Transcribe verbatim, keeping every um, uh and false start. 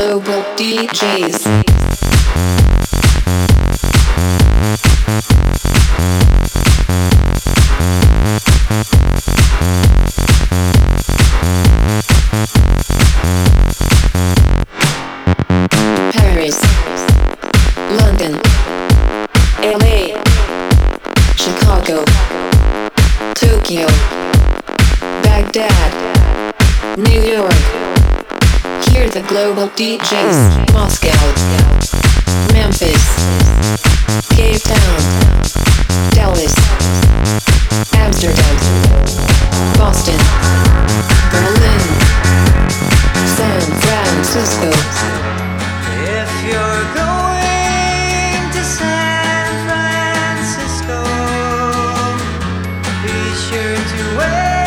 global D Js. Paris, London, L A, Chicago, Tokyo, Baghdad, New York. Hear the global D Js. Moscow, Memphis, Cape Town, Dallas, Amsterdam, Boston, Berlin, San Francisco. If you're going to San Francisco, be sure to wear